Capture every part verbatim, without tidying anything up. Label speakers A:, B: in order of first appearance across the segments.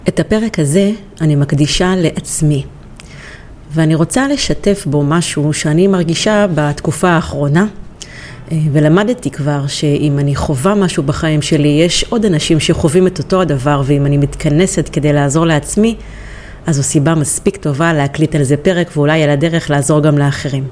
A: את הפרק הזה אני מקדישה לעצמי, ואני רוצה לשתף בו משהו שאני מרגישה בתקופה האחרונה, ולמדתי כבר שאם אני חווה משהו בחיים שלי, יש עוד אנשים שחווים את אותו הדבר, ואם אני מתכנסת כדי לעזור לעצמי, אז זו סיבה מספיק טובה להקליט על זה פרק, ואולי על הדרך לעזור גם לאחרים.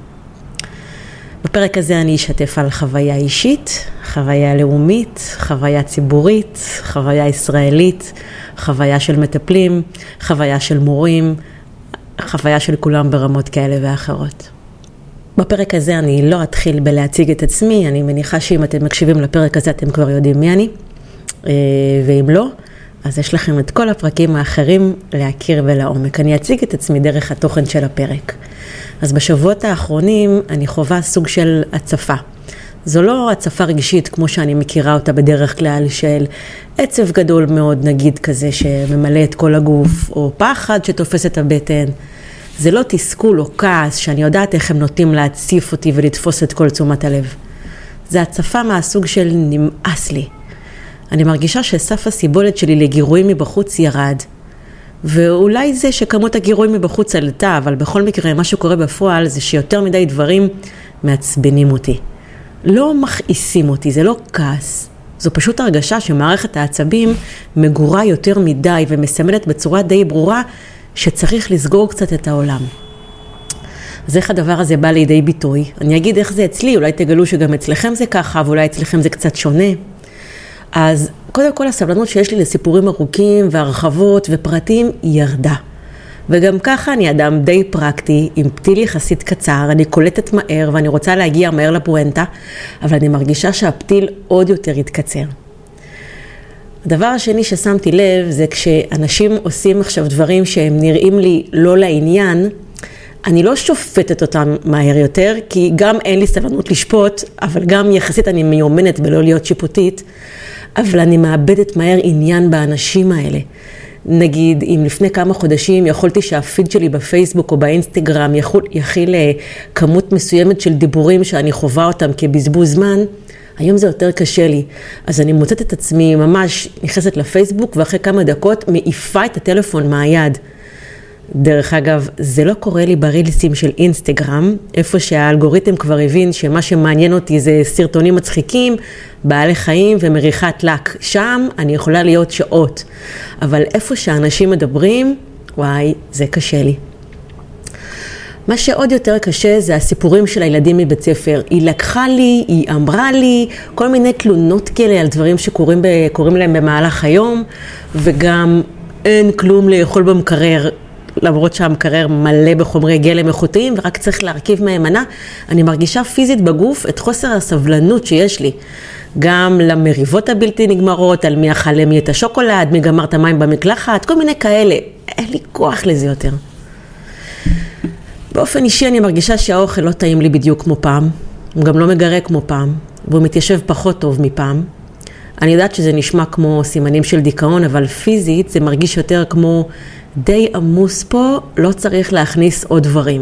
A: בפרק הזה אני אשתף על חוויה אישית, חוויה לאומית, חוויה ציבורית, חוויה ישראלית, חוויה של מטפלים, חוויה של מורים, חוויה של כולם ברמות כאלה ואחרות. בפרק הזה אני לא אתחיל בלהציג את עצמי, אני מניחה שאם אתם מקשיבים לפרק הזה אתם כבר יודעים מי אני, ואם לא, אז יש לכם את כל הפרקים האחרים להכיר ולעומק. אני אציג את עצמי דרך התוכן של הפרק. אז בשבועות האחרונים אני חווה סוג של הצפה. זו לא הצפה רגשית כמו שאני מכירה אותה בדרך כלל, של עצב גדול מאוד נגיד כזה שממלא את כל הגוף, או פחד שתופס את הבטן. זה לא תסכול או כעס שאני יודעת איך הם נוטים להציף אותי ולתפוס את כל תשומת הלב. זה הצפה מהסוג של נמאס לי. אני מרגישה שסף הסיבולת שלי לגירויים מבחוץ ירד. ואולי זה שכמות הגירויים מבחוץ עלתה, אבל בכל מקרה מה שקורה בפועל זה שיותר מדי דברים מעצבנים אותי. לא מכעיסים אותי, זה לא כעס. זו פשוט הרגשה שמערכת העצבים מגורה יותר מדי ומסמלת בצורה די ברורה שצריך לסגור קצת את העולם. אז איך הדבר הזה בא לידי ביטוי? אני אגיד איך זה אצלי, אולי תגלו שגם אצלכם זה ככה, ואולי אצלכם זה קצת שונה. אז קודם כל הסבלנות שיש לי לסיפורים ארוכים והרחבות ופרטים ירדה. וגם ככה אני אדם די פרקטי, עם פתיל יחסית קצר, אני קולטת מהר ואני רוצה להגיע מהר לפואנטה, אבל אני מרגישה שהפתיל עוד יותר יתקצר. הדבר השני ששמתי לב זה כשאנשים עושים עכשיו דברים שהם נראים לי לא לעניין, אני לא שופטת אותם מהר יותר, כי גם אין לי סבלנות לשפוט, אבל גם יחסית אני מיומנת בלא להיות שיפוטית, אבל אני מאבדת מהר עניין באנשים האלה. נגיד, אם לפני כמה חודשים יכולתי שהפיד שלי בפייסבוק או באינסטגרם יכיל כמות מסוימת של דיבורים שאני חווה אותם כבזבוז זמן, היום זה יותר קשה לי. אז אני מוצאת את עצמי ממש נכנסת לפייסבוק, ואחרי כמה דקות מעיפה את הטלפון מהיד. דרך אגב, זה לא קורה לי ברילסים של אינסטגרם, איפה שהאלגוריתם כבר הבין שמה שמעניין אותי זה סרטונים מצחיקים, בעלי חיים ומריחת לק. שם אני יכולה להיות שעות, אבל איפה שאנשים מדברים, וואי, זה קשה לי. מה שעוד יותר קשה זה הסיפורים של הילדים מבית ספר. היא לקחה לי, היא אמרה לי, כל מיני תלונות כאלה על דברים שקורים ב, קורים להם במהלך היום, וגם אין כלום לאכול במקרר. למרות שהמקרר מלא בחומרי גלם איכותיים, ורק צריך להרכיב מהימנה, אני מרגישה פיזית בגוף את חוסר הסבלנות שיש לי. גם למריבות הבלתי נגמרות, על מי אכל למי את השוקולד, מי גמר את המים במקלחת, כל מיני כאלה. אין לי כוח לזה יותר. באופן אישי אני מרגישה שהאוכל לא טעים לי בדיוק כמו פעם, הוא גם לא מגרה כמו פעם, והוא מתיישב פחות טוב מפעם. אני יודעת שזה נשמע כמו סימנים של דיכאון, אבל פיזית זה מרגיש יותר כמו די עמוס פה, לא צריך להכניס עוד דברים.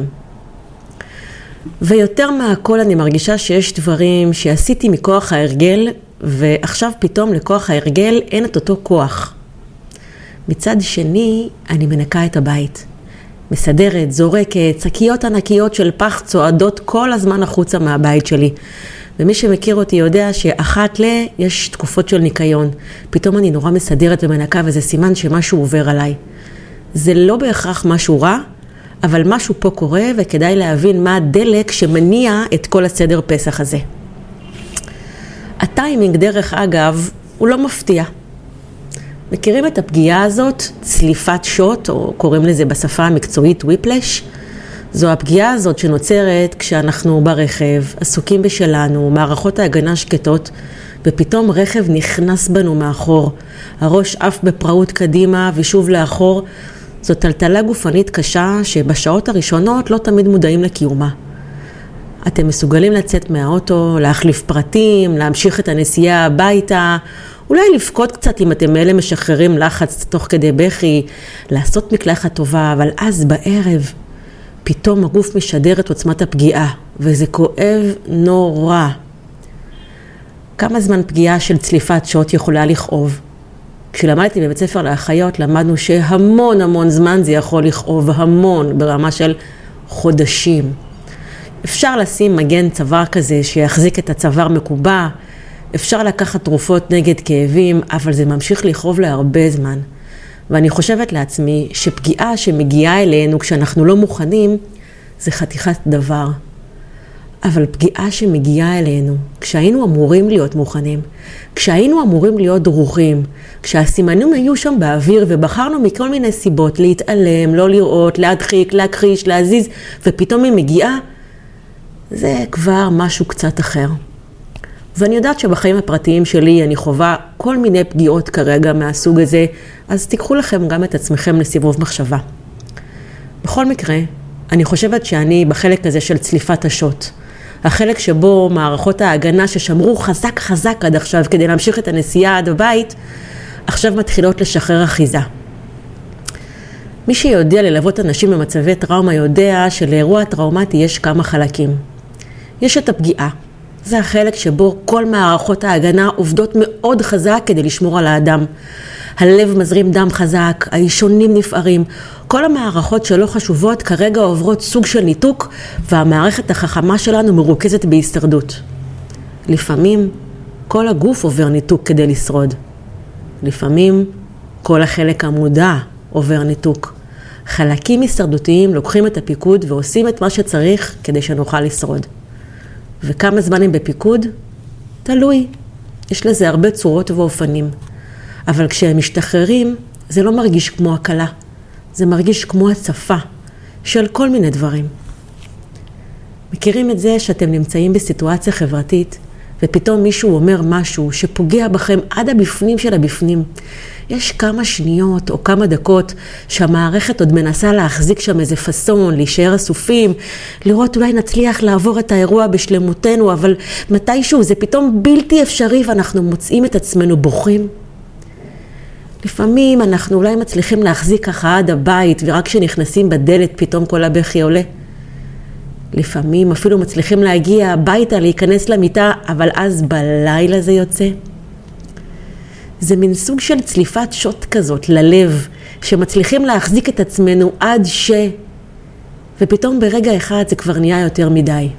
A: ויותר מהכל אני מרגישה שיש דברים שעשיתי מכוח ההרגל, ועכשיו פתאום לכוח ההרגל אין את אותו כוח. מצד שני, אני מנקה את הבית. מסדרת, זורקת, שקיות ענקיות של פח צועדות כל הזמן החוצה מהבית שלי. ומי שמכיר אותי יודע שאחת ל... יש תקופות של ניקיון. פתאום אני נורא מסדרת ומנקה, וזה סימן שמשהו עובר עליי. זה לא בהכרח משהו רע, אבל משהו פה קורה, וכדאי להבין מה הדלק שמניע את כל הסדר פסח הזה. הטיימינג, דרך אגב, הוא לא מפתיע. מכירים את הפגיעה הזאת, צליפת שוט, או קוראים לזה בשפה המקצועית וויפלש? זו הפגיעה הזאת שנוצרת כשאנחנו ברכב, עסוקים בשלנו, מערכות ההגנה שקטות, ופתאום רכב נכנס בנו מאחור. הראש אף בפראות קדימה ושוב לאחור. זו טלטלה גופנית קשה שבשעות הראשונות לא תמיד מודעים לקיומה. אתם מסוגלים לצאת מהאוטו, להחליף פרטים, להמשיך את הנסיעה הביתה, אולי לפקוד קצת אם אתם אלה משחררים לחץ תוך כדי בכי, לעשות מקלחת טובה, אבל אז בערב פתאום הגוף משדר את עוצמת הפגיעה, וזה כואב נורא. כמה זמן פגיעה של צליפת שוט יכולה לכאוב? כשלמדתי בבית ספר לאחיות, למדנו שהמון המון זמן זה יכול לכאוב, המון, ברמה של חודשים. אפשר לשים מגן צוואר כזה שיחזיק את הצוואר מקובע, אפשר לקחת תרופות נגד כאבים, אבל זה ממשיך לכאוב להרבה זמן. ואני חושבת לעצמי שפגיעה שמגיעה אלינו כשאנחנו לא מוכנים, זה חתיכת דבר. אבל פגיעה שמגיעה אלינו, כשהיינו אמורים להיות מוכנים, כשהיינו אמורים להיות דרוכים, כשהסימנים היו שם באוויר ובחרנו מכל מיני סיבות, להתעלם, לא לראות, להדחיק, להכחיש, להזיז, ופתאום היא מגיעה, זה כבר משהו קצת אחר. ואני יודעת שבחיים הפרטיים שלי אני חווה כל מיני פגיעות כרגע מהסוג הזה, אז תיקחו לכם גם את עצמכם לסיבוב מחשבה. בכל מקרה, אני חושבת שאני בחלק הזה של צליפת השוט. החלק שבו מערכות ההגנה ששמרו חזק חזק עד עכשיו כדי להמשיך את הנסיעה עד הבית, עכשיו מתחילות לשחרר אחיזה. מי שיודע ללוות אנשים במצבי טראומה יודע שלאירוע טראומטי יש כמה חלקים. יש את הפגיעה. זה החלק שבו כל מערכות ההגנה עובדות מאוד חזק כדי לשמור על האדם. הלב מזרים דם חזק, האישונים נפערים. כל המערכות שלא חשובות כרגע עוברות סוג של ניתוק, והמערכת החכמה שלנו מרוכזת בהישרדות. לפעמים כל הגוף עובר ניתוק כדי לשרוד. לפעמים כל החלק המודע עובר ניתוק. חלקים הישרדותיים לוקחים את הפיקוד ועושים את מה שצריך כדי שנוכל לשרוד. וכמה זמן הם בפיקוד? תלוי. יש לזה הרבה צורות ואופנים. אבל כשהם משתחררים, זה לא מרגיש כמו הקלה. זה מרגיש כמו הצפה של כל מיני דברים. מכירים את זה שאתם נמצאים בסיטואציה חברתית, ופתאום מישהו אומר משהו שפוגע בכם עד הבפנים של הבפנים. יש כמה שניות או כמה דקות שהמערכת עוד מנסה להחזיק שם איזה פסון, להישאר אסופים, לראות אולי נצליח לעבור את האירוע בשלמותנו, אבל מתישהו זה פתאום בלתי אפשרי ואנחנו מוצאים את עצמנו בוכים. לפעמים אנחנו אולי מצליחים להחזיק ככה עד הבית, ורק כשנכנסים בדלת פתאום כל הבכי עולה. לפעמים אפילו מצליחים להגיע הביתה, להיכנס למיטה, אבל אז בלילה זה יוצא. זה מין סוג של צליפת שוט כזאת ללב, שמצליחים להחזיק את עצמנו עד ש... ופתאום ברגע אחד זה כבר נהיה יותר מדי.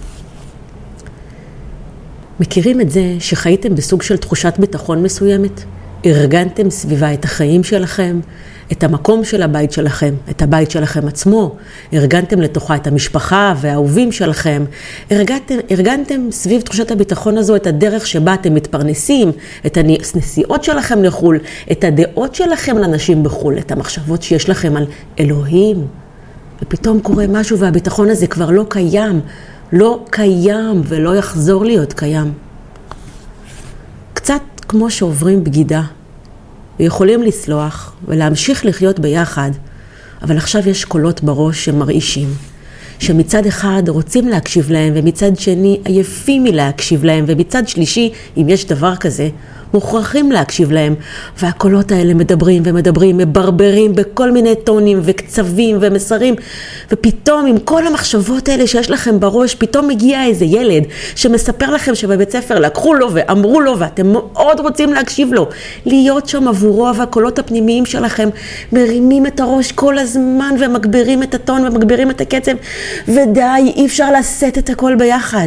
A: מכירים את זה שחייתם בסוג של תחושת ביטחון מסוימת? ארגנתם סביבה את החיים שלכם, את המקום של הבית שלכם, את הבית שלכם עצמו, ארגנתם לתוכה את המשפחה והאהובים שלכם, ארגנתם, ארגנתם סביב תחושת הביטחון הזו את הדרך שבה אתם מתפרנסים, את הנסיעות שלכם לחול, את הדעות שלכם לאנשים בחול, את המחשבות שיש לכם על אלוהים, ופתאום קורה משהו והביטחון הזה כבר לא קיים, לא קיים ולא יחזור להיות קיים. קצת כמו שעוברים בגידה, ויכולים לסלוח ולהמשיך לחיות ביחד, אבל עכשיו יש קולות בראש שמרעישים, שמצד אחד רוצים להקשיב להם, ומצד שני עייפים מלהקשיב להם, ומצד שלישי, אם יש דבר כזה, מוכרחים להקשיב להם, והקולות האלה מדברים ומדברים, מברברים בכל מיני טונים וקצבים ומסרים, ופתאום עם כל המחשבות האלה שיש לכם בראש, פתאום מגיע איזה ילד שמספר לכם שבבית ספר לקחו לו ואמרו לו, ואתם מאוד רוצים להקשיב לו, להיות שם עבורו, והקולות הפנימיים שלכם מרימים את הראש כל הזמן, ומגבירים את הטון ומגבירים את הקצב, ודי, אי אפשר לשאת את הכל ביחד.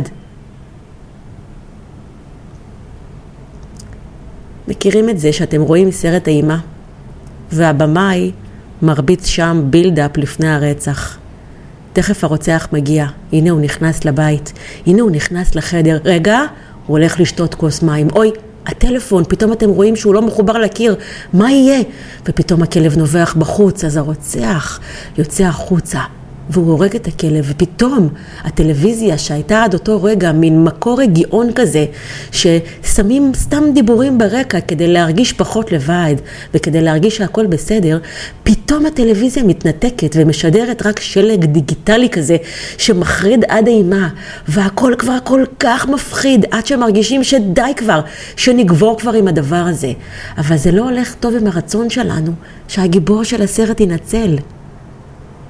A: מכירים את זה שאתם רואים סרט אימה, והבמאי מרביץ שם בילדאפ לפני הרצח. תכף הרוצח מגיע, הנה הוא נכנס לבית, הנה הוא נכנס לחדר, רגע, הוא הולך לשתות כוס מים, אוי, הטלפון, פתאום אתם רואים שהוא לא מחובר לקיר, מה יהיה? ופתאום הכלב נובח בחוץ, אז הרוצח יוצא החוצה, והוא הורג את הכלב, ופתאום הטלוויזיה שהייתה עד אותו רגע מין מקור רגיעון כזה, ששמים סתם דיבורים ברקע כדי להרגיש פחות לבד, וכדי להרגיש שהכל בסדר, פתאום הטלוויזיה מתנתקת ומשדרת רק שלג דיגיטלי כזה, שמחריד עד אימה, והכל כבר כל כך מפחיד, עד שמרגישים שדי כבר, שנגבור כבר עם הדבר הזה. אבל זה לא הולך טוב עם הרצון שלנו, שהגיבור של הסרט ינצל.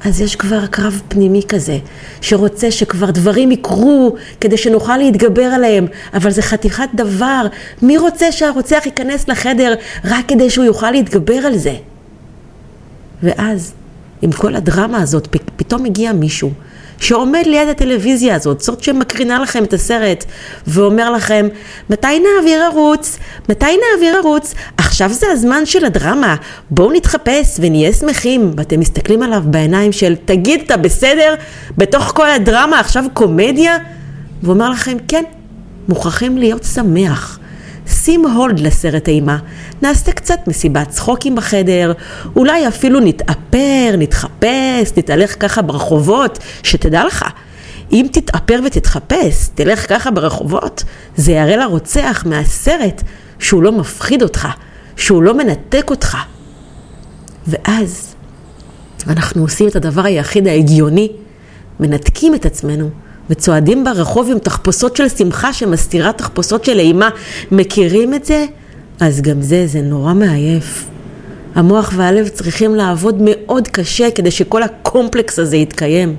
A: אז יש כבר קרב פנימי כזה, שרוצה שכבר דברים יקרו כדי שנוכל להתגבר עליהם, אבל זה חתיכת דבר. מי רוצה שהרוצח ייכנס לחדר רק כדי שהוא יוכל להתגבר על זה? ואז, עם כל הדרמה הזאת, פתאום הגיע מישהו שעומד ליד הטלוויזיה הזאת, זאת שמקרינה לכם את הסרט, ואומר לכם, מתי נעביר ערוץ? מתי נעביר ערוץ? עכשיו זה הזמן של הדרמה, בואו נתחפש ונהיה שמחים. ואתם מסתכלים עליו בעיניים של, תגיד, אתה בסדר? בתוך כל הדרמה עכשיו קומדיה? ואומר לכם, כן, מוכרחים להיות שמח. שים הולד לסרט אימה, נעשה קצת מסיבת צחוקים בחדר, אולי אפילו נתאפר, נתחפש, נתהלך ככה ברחובות, שתדע לך, אם תתאפר ותתחפש, תלך ככה ברחובות, זה יראה לרוצח מהסרט שהוא לא מפחיד אותך, שהוא לא מנתק אותך. ואז אנחנו עושים את הדבר היחיד ההגיוני, מנתקים את עצמנו, וצועדים ברחוב עם תחפושות של שמחה שמסתירה תחפושות של אימה. מכירים את זה? אז גם זה, זה נורא מעייף. המוח והלב צריכים לעבוד מאוד קשה כדי שכל הקומפלקס הזה יתקיים.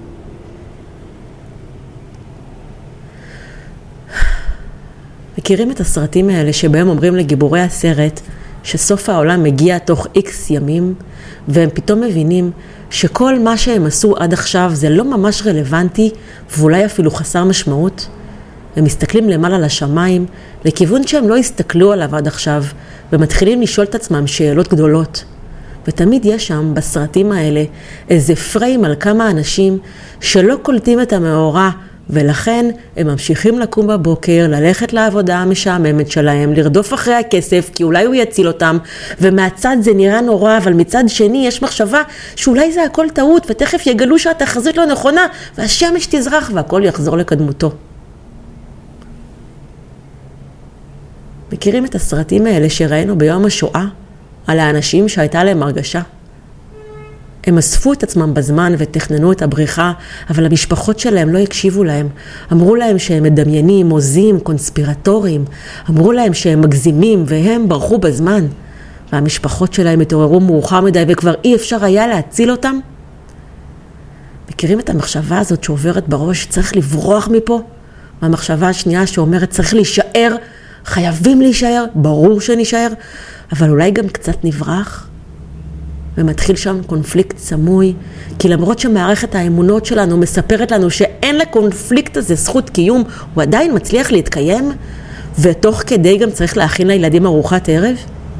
A: מכירים את הסרטים האלה שבהם אומרים לגיבורי הסרט שסוף העולם מגיע תוך איקס ימים, והם פתאום מבינים שכל מה שהם עשו עד עכשיו זה לא ממש רלוונטי, ואולי אפילו חסר משמעות. הם מסתכלים למעלה לשמיים, לכיוון שהם לא הסתכלו עליו עד עכשיו, ומתחילים לשאול את עצמם שאלות גדולות. ותמיד יש שם בסרטים האלה איזה פריים על כמה אנשים שלא קולטים את המאורע, ולכן הם ממשיכים לקום בבוקר, ללכת לעבודה המשעממת שלהם, לרדוף אחרי הכסף, כי אולי הוא יציל אותם, ומהצד זה נראה נורא, אבל מצד שני יש מחשבה שאולי זה הכל טעות, ותכף יגלו שהתחזית לא נכונה, והשמש תזרח והכל יחזור לקדמותו. מכירים את הסרטים האלה שראינו ביום השואה, על האנשים שהייתה להם הרגשה? הם אספו את עצמם בזמן ותכננו את הבריחה, אבל המשפחות שלהם לא הקשיבו להם. אמרו להם שהם מדמיינים, עוזים, קונספירטוריים. אמרו להם שהם מגזימים, והם ברחו בזמן. והמשפחות שלהם התעוררו מאוחר מדי, וכבר אי אפשר היה להציל אותם. מכירים את המחשבה הזאת שעוברת בראש, צריך לברוח מפה? והמחשבה השנייה שאומרת, צריך להישאר, חייבים להישאר, ברור שנשאר, אבל אולי גם קצת נברח. ומתחיל שם קונפליקט סמוי, כי למרות שמערכת האמונות שלנו מספרת לנו שאין לקונפליקט הזה זכות קיום, הוא עדיין מצליח להתקיים, ותוך כדי גם צריך להכין לילדים ארוחת ערב.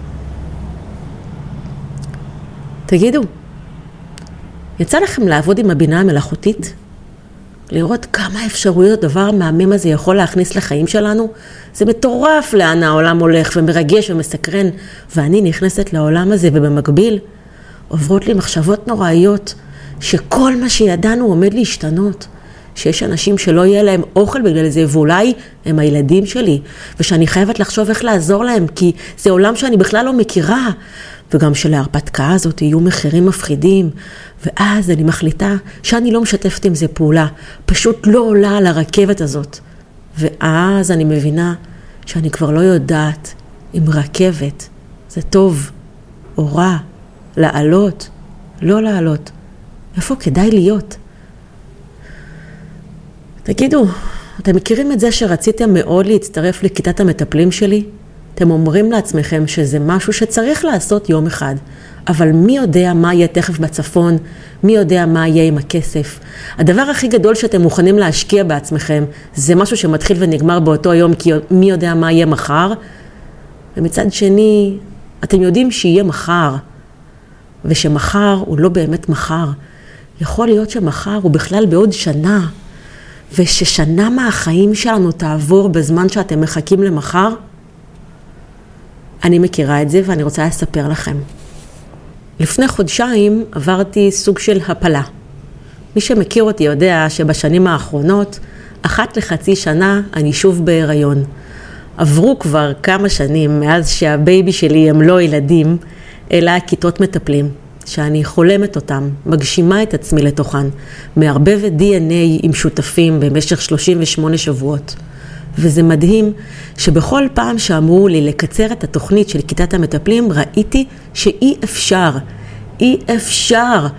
A: תגידו, יצא לכם לעבוד עם הבינה המלאכותית? לראות כמה אפשרויות הדבר המהמם הזה יכול להכניס לחיים שלנו? זה מטורף לאן העולם הולך ומרגש ומסקרן, ואני נכנסת לעולם הזה ובמקביל עוברות לי מחשבות נוראיות שכל מה שידענו עומד להשתנות, שיש אנשים שלא יהיה להם אוכל בגלל זה, ואולי הם הילדים שלי, ושאני חייבת לחשוב איך לעזור להם, כי זה עולם שאני בכלל לא מכירה, וגם שלהרפתקה הזאת יהיו מחירים מפחידים, ואז אני מחליטה שאני לא משתפת עם זה פעולה, פשוט לא עולה על הרכבת הזאת. ואז אני מבינה שאני כבר לא יודעת אם רכבת זה טוב או רע, לעלות, לא לעלות, איפה כדאי להיות? תגידו, אתם מכירים את זה שרציתם מאוד להצטרף לכיתת המטפלים שלי? אתם אומרים לעצמכם שזה משהו שצריך לעשות יום אחד, אבל מי יודע מה יהיה תכף בצפון, מי יודע מה יהיה עם הכסף. הדבר הכי גדול שאתם מוכנים להשקיע בעצמכם, זה משהו שמתחיל ונגמר באותו יום, כי מי יודע מה יהיה מחר. ומצד שני, אתם יודעים שיהיה מחר, ושמחר הוא לא באמת מחר. יכול להיות שמחר הוא בכלל בעוד שנה, וששנה מהחיים שלנו תעבור בזמן שאתם מחכים למחר. אני מכירה את זה ואני רוצה לספר לכם. לפני חודשיים עברתי סוג של הפלה. מי שמכיר אותי יודע שבשנים האחרונות, אחת לחצי שנה אני שוב בהיריון. עברו כבר כמה שנים מאז שהבייבי שלי הם לא ילדים, אלא כיתות מטפלים, שאני חולמת אותם, מגשימה את עצמי לתוכן, מערבבת די אן איי עם שותפים במשך שלושים ושמונה שבועות. וזה מדהים שבכל פעם שאמרו לי לקצר את התוכנית של כיתת המטפלים, ראיתי שאי אפשר, אי אפשר.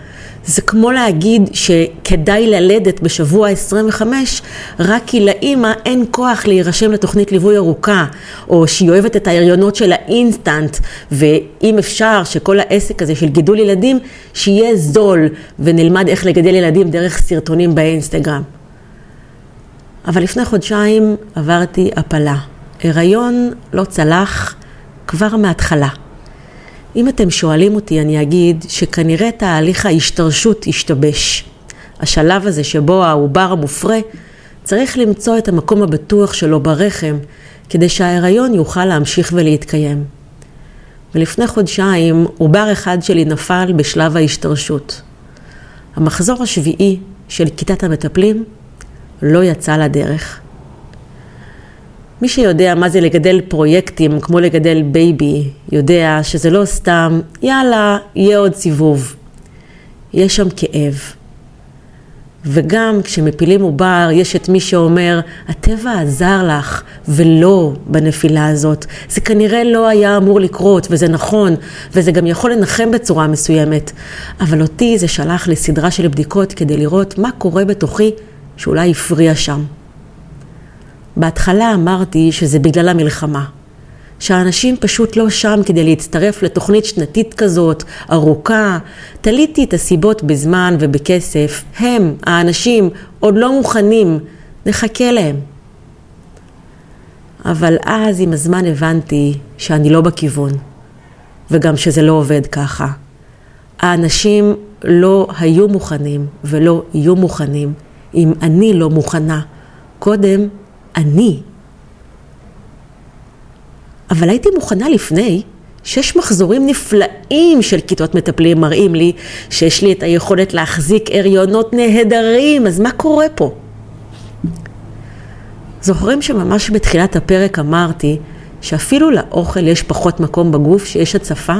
A: זה כמו להגיד שכדאי ללדת בשבוע עשרים וחמש, רק כי לאמא אין כוח להירשם לתוכנית ליווי ארוכה, או שהיא אוהבת את ההריונות של האינסטנט, ואם אפשר שכל העסק הזה של גידול ילדים, שיהיה זול, ונלמד איך לגדל ילדים דרך סרטונים באינסטגרם. אבל לפני חודשיים עברתי הפלה. הריון לא צלח כבר מההתחלה. אם אתם שואלים אותי, אני אגיד שכנראה תהליך ההשתרשות ישתבש. השלב הזה שבו העובר המופרה צריך למצוא את המקום הבטוח שלו ברחם, כדי שההיריון יוכל להמשיך ולהתקיים. ולפני חודשיים עובר אחד שלי נפל בשלב ההשתרשות. המחזור השביעי של כיתת המטפלים לא יצא לדרך. מי שיודע מה זה לגדל פרויקטים כמו לגדל בייבי, יודע שזה לא סתם, יאללה, יהיה עוד סיבוב. יש שם כאב. וגם כשמפילים עובר, יש את מי שאומר, הטבע עזר לך, ולא בנפילה הזאת. זה כנראה לא היה אמור לקרות, וזה נכון, וזה גם יכול לנחם בצורה מסוימת. אבל אותי זה שלח לסדרה של בדיקות כדי לראות מה קורה בתוכי שאולי יפריע שם. בהתחלה אמרתי שזה בגלל המלחמה. שהאנשים פשוט לא שם כדי להצטרף לתוכנית שנתית כזאת, ארוכה. תליתי את הסיבות בזמן ובכסף. הם, האנשים, עוד לא מוכנים. נחכה להם. אבל אז עם הזמן הבנתי שאני לא בכיוון. וגם שזה לא עובד ככה. האנשים לא היו מוכנים ולא יהיו מוכנים אם אני לא מוכנה. קודם אני. אבל הייתי מוכנה לפני. שש מחזורים נפלאים של כיתות מטפלים מראים לי שיש לי את היכולת להחזיק הריונות נהדרים. אז מה קורה פה? זוכרים שממש בתחילת הפרק אמרתי שאפילו לאוכל יש פחות מקום בגוף, שיש הצפה?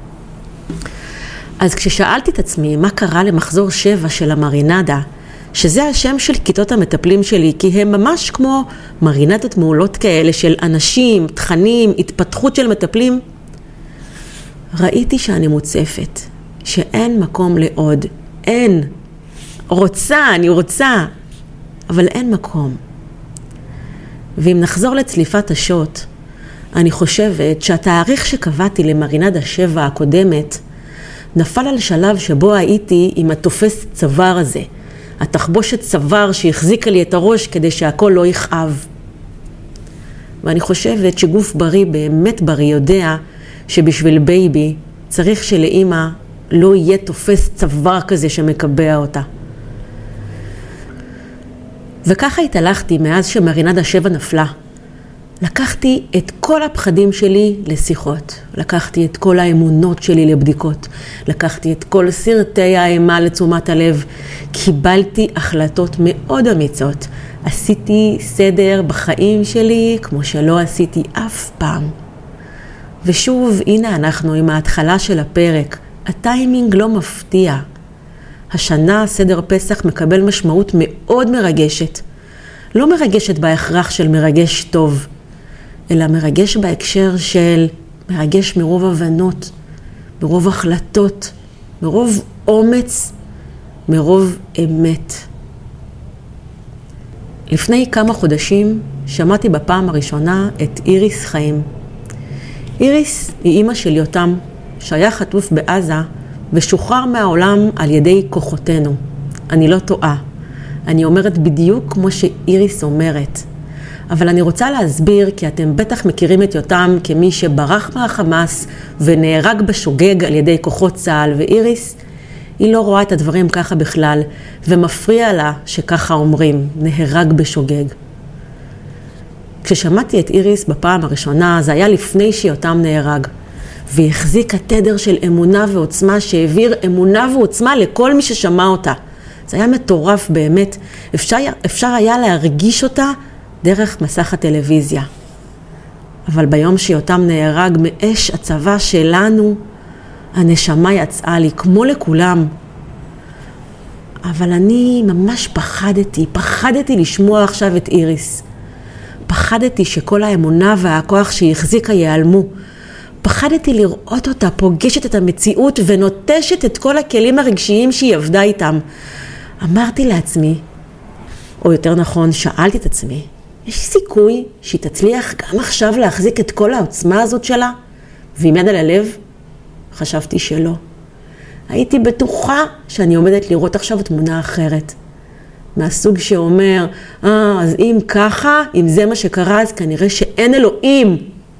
A: אז כששאלתי את עצמי מה קרה למחזור שבע של המרינדה, שזה השם של כיתות המטפלים שלי, כי הם ממש כמו מרינדות מעולות כאלה של אנשים, תכנים, התפתחות של מטפלים, ראיתי שאני מוצפת, שאין מקום לעוד. אין. רוצה, אני רוצה, אבל אין מקום. ואם נחזור לצליפת השוט, אני חושבת שהתאריך שקבעתי למרינדה שבע הקודמת, נפל על שלב שבו הייתי עם התופס צוואר הזה, התחבושת צוואר שהחזיקה לי את הראש כדי שהכל לא יכאב. ואני חושבת שגוף בריא, באמת בריא, יודע שבשביל בייבי צריך שלאמא לא יהיה תופס צוואר כזה שמקבע אותה. וככה התהלכתי מאז שמרינדה שבע נפלה. לקחתי את כל הפחדים שלי לשיחות. לקחתי את כל האמונות שלי לבדיקות. לקחתי את כל סרטי האימה לתשומת הלב. קיבלתי החלטות מאוד אמיצות. עשיתי סדר בחיים שלי כמו שלא עשיתי אף פעם. ושוב, הנה אנחנו עם ההתחלה של הפרק. הטיימינג לא מפתיע. השנה סדר פסח מקבל משמעות מאוד מרגשת. לא מרגשת בהכרח של מרגש טוב, אלא מרגש בהקשר של מרגש מרוב הבנות, מרוב החלטות, מרוב אומץ, מרוב אמת. לפני כמה חודשים שמעתי בפעם הראשונה את איריס חיים. איריס היא אימא של יותם, שהיה חטוף בעזה ושוחרר מהעולם על ידי כוחותינו. אני לא טועה. אני אומרת בדיוק כמו שאיריס אומרת. אבל אני רוצה להסביר, כי אתם בטח מכירים את יותם כמי שברח מהחמאס ונהרג בשוגג על ידי כוחות צה"ל, ואיריס, היא לא רואה את הדברים ככה בכלל, ומפריע לה שככה אומרים, נהרג בשוגג. כששמעתי את איריס בפעם הראשונה, זה היה לפני שיותם נהרג, והיא החזיקה תדר של אמונה ועוצמה שהעביר אמונה ועוצמה לכל מי ששמע אותה. זה היה מטורף באמת, אפשר, אפשר היה להרגיש אותה דרך מסך הטלוויזיה. אבל ביום שיותם נהרג מאש הצבא שלנו, הנשמה יצאה לי כמו לכולם. אבל אני ממש פחדתי, פחדתי לשמוע עכשיו את איריס. פחדתי שכל האמונה והכוח שהיא החזיקה ייעלמו. פחדתי לראות אותה פוגשת את המציאות ונוטשת את כל הכלים הרגשיים שהיא עבדה איתם. אמרתי לעצמי, או יותר נכון, שאלתי את עצמי, יש סיכוי שהיא תצליח גם עכשיו להחזיק את כל העוצמה הזאת שלה? ועם יד על הלב, חשבתי שלא. הייתי בטוחה שאני עומדת לראות עכשיו תמונה אחרת. מהסוג שאומר, אה, אז אם ככה, אם זה מה שקרה, אז כנראה שאין אלוהים.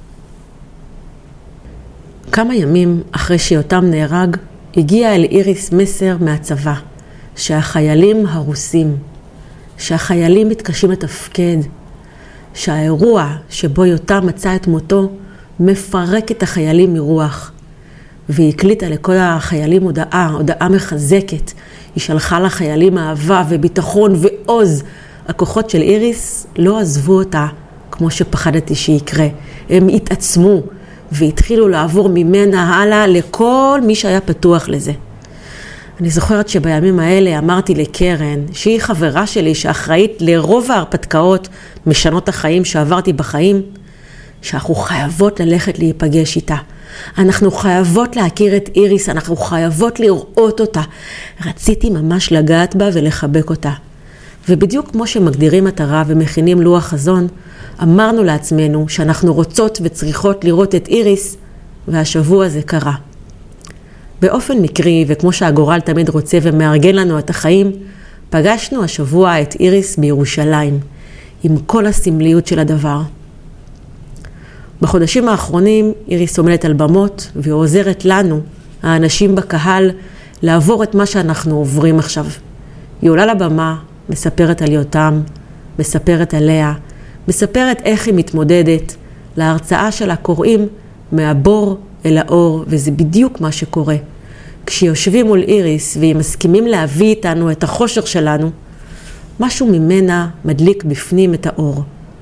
A: כמה ימים אחרי שיותם נהרג, הגיע אל איריס מסר מהצבא, שהחיילים הרוסים, שהחיילים מתקשים לתפקד, שהאירוע שבו יותם מצא את מותו, מפרק את החיילים מרוח. והיא הקליטה לכל החיילים הודעה, הודעה מחזקת. היא שלחה לחיילים אהבה וביטחון ועוז. הכוחות של איריס לא עזבו אותה כמו שפחדתי שיקרה. הם התעצמו והתחילו לעבור ממנה הלאה לכל מי שהיה פתוח לזה. אני זוכרת שבימים האלה אמרתי לקרן, שהיא חברה שלי שאחראית לרוב ההרפתקאות משנות החיים שעברתי בחיים, שאנחנו חייבות ללכת להיפגש איתה. אנחנו חייבות להכיר את איריס, אנחנו חייבות לראות אותה. רציתי ממש לגעת בה ולחבק אותה. ובדיוק כמו שמגדירים מטרה ומכינים לוח חזון, אמרנו לעצמנו שאנחנו רוצות וצריכות לראות את איריס, והשבוע זה קרה. באופן מקרי, וכמו שהגורל תמיד רוצה ומארגן לנו את החיים, פגשנו השבוע את איריס בירושלים, עם כל הסמליות של הדבר. בחודשים האחרונים איריס עומדת על במות והיא עוזרת לנו, האנשים בקהל, לעבור את מה שאנחנו עוברים עכשיו. היא עולה לבמה, מספרת על יותם, מספרת עליה, מספרת איך היא מתמודדת. להרצאה שלה קוראים מהבור אל האור, וזה בדיוק מה שקורה. כשיושבים מול איריס והיא מסכימים להביא איתנו את החושך שלנו, משהו ממנה מדליק בפנים את האור.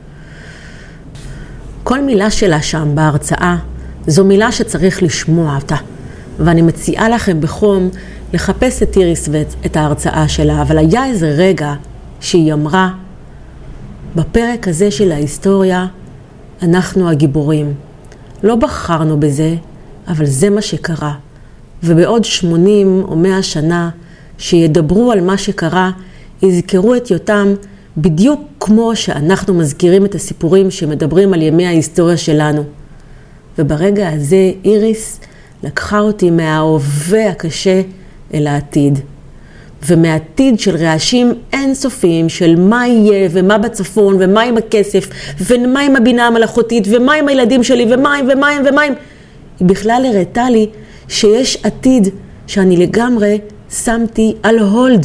A: כל מילה שלה שם בהרצאה, זו מילה שצריך לשמוע אותה. ואני מציעה לכם בחום לחפש את איריס ואת ההרצאה שלה. אבל היה איזה רגע שהיא אמרה, בפרק הזה של ההיסטוריה, אנחנו הגיבורים. לא בחרנו בזה, אבל זה מה שקרה. ובעוד שמונים או מאה שנה, שידברו על מה שקרה, יזכרו את יותם, בדיוק כמו שאנחנו מזכירים את הסיפורים שמדברים על ימי ההיסטוריה שלנו. וברגע הזה איריס לקחה אותי מההווה הקשה אל העתיד. ומעתיד של רעשים אינסופיים של מה יהיה ומה בצפון ומה עם הכסף ומה עם הבינה המלאכותית ומה עם הילדים שלי ומה עם ומה עם ומה עם. היא בכלל הראתה לי שיש עתיד שאני לגמרי שמתי על הולד.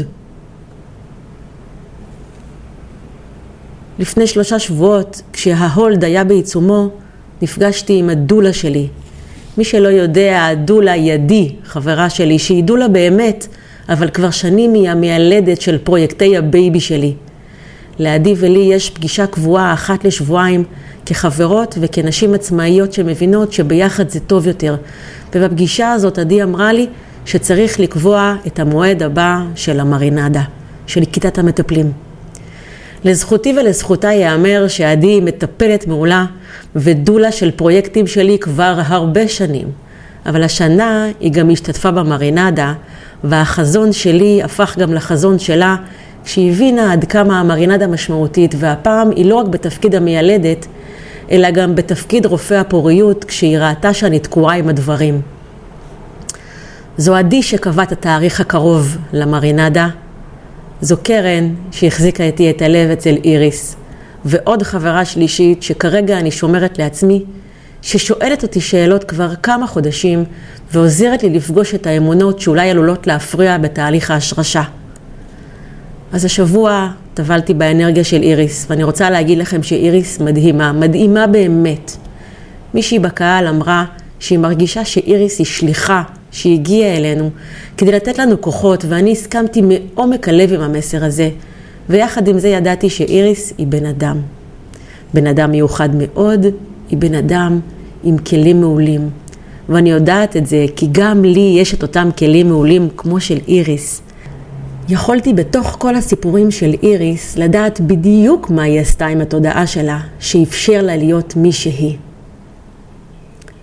A: לפני שלושה שבועות, כשההולד היה בעיצומו, נפגשתי עם הדולה שלי. מי שלא יודע, הדולה ידי, חברה שלי, שהיא דולה באמת, אבל כבר שנים היא המילדת של פרויקטי הבייבי שלי. לעדי ולי יש פגישה קבועה אחת לשבועיים, כחברות וכנשים עצמאיות שמבינות שביחד זה טוב יותר. ובפגישה הזאת עדי אמרה לי שצריך לקבוע את המועד הבא של המרינדה, של כיתת המטפלים. לזכותי ולזכותה יאמר שעדי מטפלת מעולה ודולה של פרויקטים שלי כבר הרבה שנים. אבל השנה היא גם השתתפה במרינדה, והחזון שלי הפך גם לחזון שלה, כשהיא הבינה עד כמה המרינדה משמעותית, והפעם היא לא רק בתפקיד המילדת, אלא גם בתפקיד רופא הפוריות, כשהיא ראתה שאני תקועה עם הדברים. זו עדי שקבעה את התאריך הקרוב למרינדה, זו קרן שהחזיקה איתי את הלב אצל איריס, ועוד חברה שלישית שכרגע אני שומרת לעצמי, ששואלת אותי שאלות כבר כמה חודשים, ועוזרת לי לפגוש את האמונות שאולי עלולות להפריע בתהליך ההשרשה. אז השבוע טבלתי באנרגיה של איריס, ואני רוצה להגיד לכם שאיריס מדהימה, מדהימה באמת. מישהי בקהל אמרה שהיא מרגישה שאיריס היא שליחה, שהיא הגיעה אלינו, כדי לתת לנו כוחות, ואני הסכמתי מעומק הלב עם המסר הזה, ויחד עם זה ידעתי שאיריס היא בן אדם. בן אדם מיוחד מאוד, היא בן אדם עם כלים מעולים. ואני יודעת את זה כי גם לי יש את אותם כלים מעולים כמו של איריס. יכולתי בתוך כל הסיפורים של איריס לדעת בדיוק מה היא עשתה עם התודעה שלה, שאפשר לה להיות מי שהיא.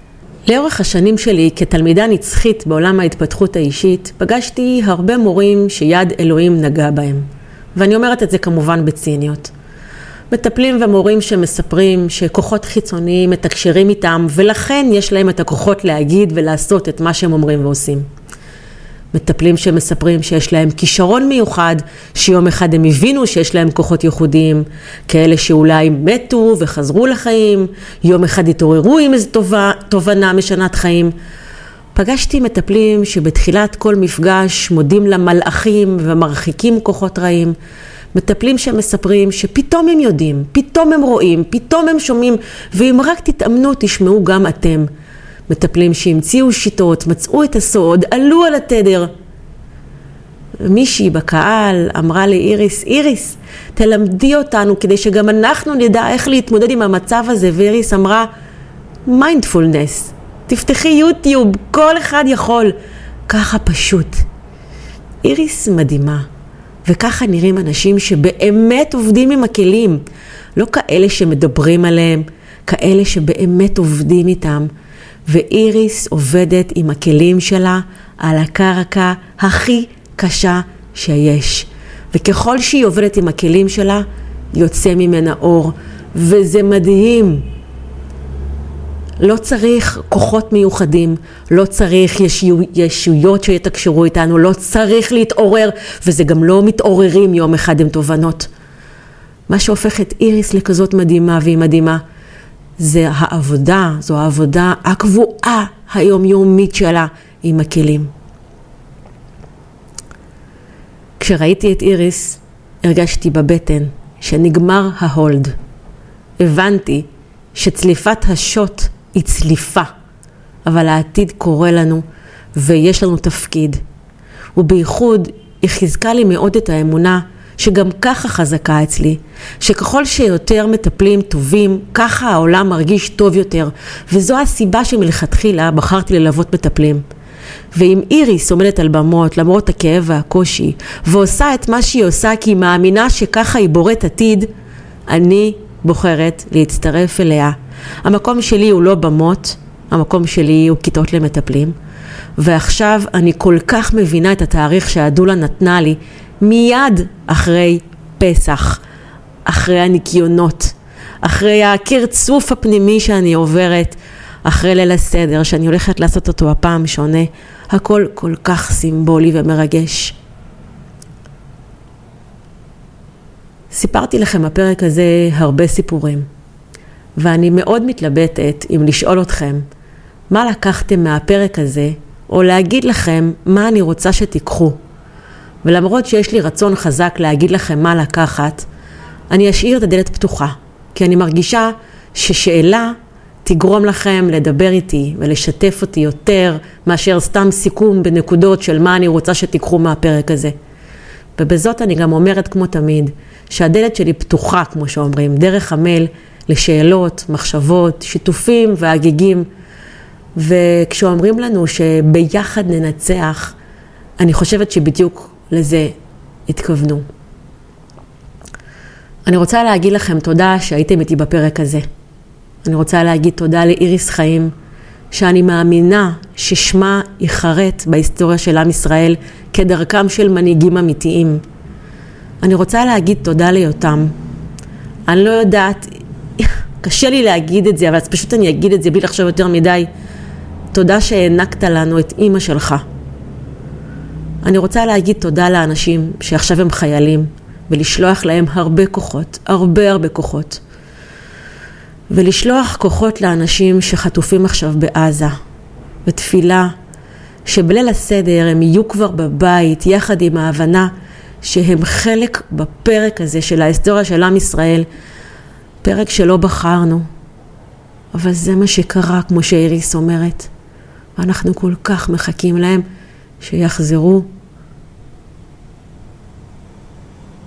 A: לאורך השנים שלי כתלמידה נצחית בעולם ההתפתחות האישית, פגשתי הרבה מורים שיד אלוהים נגע בהם. ואני אומרת את זה כמובן בציניות. מטפלים ומורים שמספרים שכוחות חיצוניים מתקשרים איתם, ולכן יש להם את הכוחות להגיד ולעשות את מה שהם אומרים ועושים. מטפלים שמספרים שיש להם כישרון מיוחד, שיום אחד הם הבינו שיש להם כוחות ייחודיים, כאלה שאולי מתו וחזרו לחיים, יום אחד התעוררו עם איזו תובנה משנת חיים. פגשתי מטפלים שבתחילת כל מפגש מודים למלאכים ומרחיקים כוחות רעים, מטפלים שמספרים שפתאום הם יודעים, פתאום הם רואים, פתאום הם שומעים, ואם רק תתאמנו תשמעו גם אתם. מטפלים שהמציאו שיטות, מצאו את הסוד, עלו על התדר. מישהי בקהל אמרה לאיריס, איריס, תלמדי אותנו כדי שגם אנחנו נדע איך להתמודד עם המצב הזה. ואיריס אמרה, מיינדפולנס, תפתחי יוטיוב, כל אחד יכול. ככה פשוט. איריס מדהימה, וככה נראים אנשים שבאמת עובדים עם הכלים. לא כאלה שמדברים עליהם, כאלה שבאמת עובדים איתם. ואיריס עובדת עם הכלים שלה על הקרקע הכי קשה שיש. וככל שהיא עובדת עם הכלים שלה, יוצא ממנה אור. וזה מדהים. לא צריך כוחות מיוחדים, לא צריך ישו, ישויות שיתקשרו איתנו, לא צריך להתעורר, וזה גם לא מתעוררים יום אחד עם תובנות. מה שהופך את איריס לכזאת מדהימה והיא מדהימה, זה העבודה, זו העבודה הקבועה היומיומית שלה עם הכלים. כשראיתי את איריס, הרגשתי בבטן שנגמר ההולד. הבנתי שצליפת השוט היא צליפה, אבל העתיד קורה לנו ויש לנו תפקיד. ובייחוד היא חיזקה לי מאוד את האמונה שגם ככה חזקה אצלי, שככל שיותר מטפלים טובים, ככה העולם מרגיש טוב יותר, וזו הסיבה שמלכתחילה בחרתי ללוות מטפלים. ואם איריס עומדת על במות למרות הכאב והקושי, ועושה את מה שהיא עושה כי היא מאמינה שככה היא בוראת עתיד, אני בוחרת להצטרף אליה. המקום שלי הוא לא במות, המקום שלי הוא כיתות למטפלים, ועכשיו אני כל כך מבינה את התאריך שהדולה נתנה לי, מיד אחרי פסח, אחרי הניקיונות, אחרי הקרצוף הפנימי שאני עוברת, אחרי ליל הסדר שאני הולכת לעשות אותו הפעם שונה, הכל כל כך סימבולי ומרגש. סיפרתי לכם בפרק הזה הרבה סיפורים, ואני מאוד מתלבטת אם לשאול אתכם מה לקחתם מהפרק הזה, או להגיד לכם מה אני רוצה שתיקחו. ולמרות שיש לי רצון חזק להגיד לכם מה לקחת, אני אשאיר את הדלת פתוחה, כי אני מרגישה ששאלה תגרום לכם לדבר איתי ולשתף אותי יותר מאשר סתם סיכום בנקודות של מה אני רוצה שתיקחו מהפרק הזה. ובזאת אני גם אומרת כמו תמיד, שהדלת שלי פתוחה, כמו שאומרים, דרך המייל לשאלות, מחשבות, שיתופים והגיגים. וכשאומרים לנו שביחד ננצח, אני חושבת שבדיוק לזה התכוונו. אני רוצה להגיד לכם תודה שהייתם איתי בפרק הזה. אני רוצה להגיד תודה לאיריס חיים, שאני מאמינה ששמה יחרט בהיסטוריה של עם ישראל כדרכם של מנהיגים אמיתיים. אני רוצה להגיד תודה ליותם. אני לא יודעת, קשה לי להגיד את זה, אבל פשוט אני אגיד את זה בלי לחשוב יותר מדי. תודה שהענקת לנו את אמא שלך. אני רוצה להגיד תודה לאנשים שעכשיו הם חיילים, ולשלוח להם הרבה כוחות, הרבה הרבה כוחות. ולשלוח כוחות לאנשים שחטופים עכשיו בעזה, ותפילה שבליל הסדר הם יהיו כבר בבית, יחד עם ההבנה שהם חלק בפרק הזה של ההיסטוריה של עם ישראל, פרק שלא בחרנו, אבל זה מה שקרה, כמו שאיריס אומרת, ואנחנו כל כך מחכים להם שיחזרו